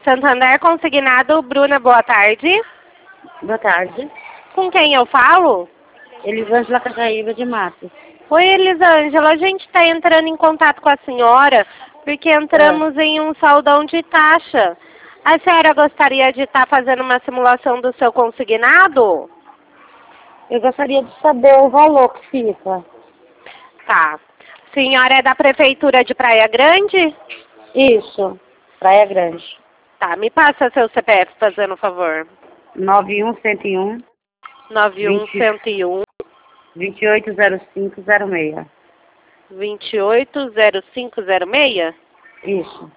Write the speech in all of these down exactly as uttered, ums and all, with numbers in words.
Santander Consignado, Bruna, boa tarde. Boa tarde. Com quem eu falo? Elisângela Cajaíba de Matos. Oi, Elisângela, a gente está entrando em contato com a senhora porque entramos é. em um saldão de taxa. A senhora gostaria de estar tá fazendo uma simulação do seu consignado? Eu gostaria de saber o valor que fica. Tá. A senhora é da Prefeitura de Praia Grande? Isso, Praia Grande. Tá, me passa seu C P F, fazendo favor. nove um um um. nove um um um. vinte e oito zero cinco zero seis. vinte e oito zero cinco zero seis? Isso.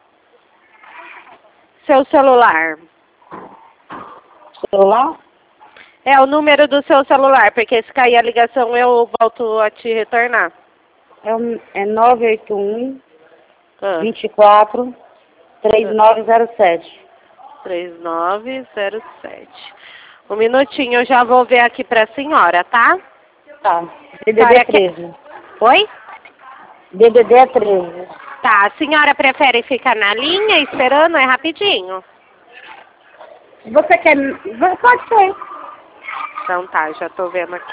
Seu celular? Celular? É o número do seu celular, porque se cair a ligação eu volto a te retornar. É, um, é nove oito um, ah. vinte e quatro, trinta e nove zero sete. trinta e nove zero sete. Um minutinho, eu já vou ver aqui pra senhora, tá? Tá. D D D treze. Oi? D D D treze. Tá, a senhora prefere ficar na linha esperando? É rapidinho. Você quer... Pode ser. Então tá, já tô vendo aqui.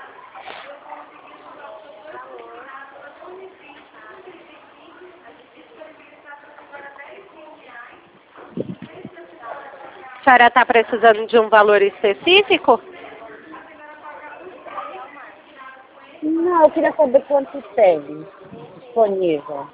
A senhora tá precisando de um valor específico? Não, eu queria saber quanto tem disponível.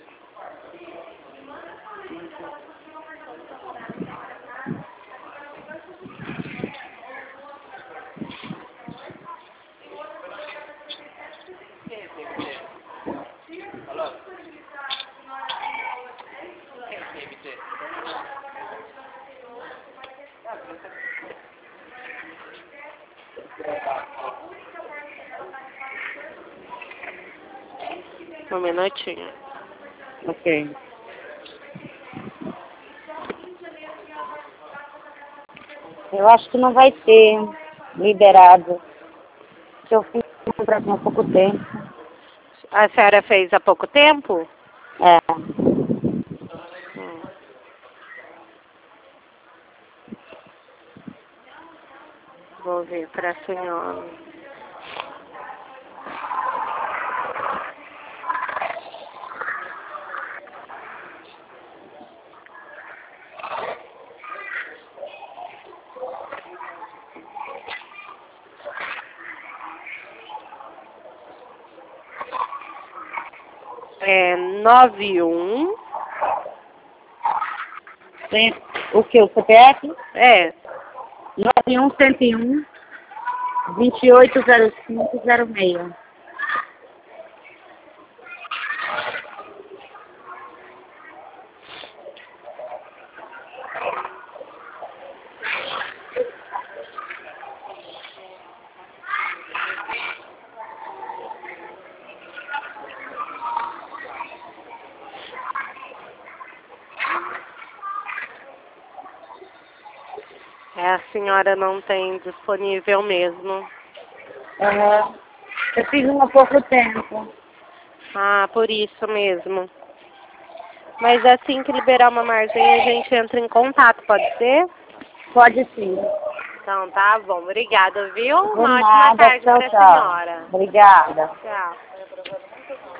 Um minutinho. Ok. Eu acho que não vai ter liberado. Que eu fiz comprar há pouco tempo. A senhora fez há pouco tempo? É. Hum. Vou ver para a senhora. É nove um. Tem o que? O C P F? É. nove um um um, vinte e oito zero cinco zero seis. É, a senhora não tem disponível mesmo. Uhum. Eu fiz um há pouco tempo. Ah, por isso mesmo. Mas assim que liberar uma margem, a gente entra em contato, pode ser? Pode sim. Então tá bom, obrigada, viu? Por Uma ótima nada, tarde tchau, para a tchau. senhora. Obrigada. Tchau.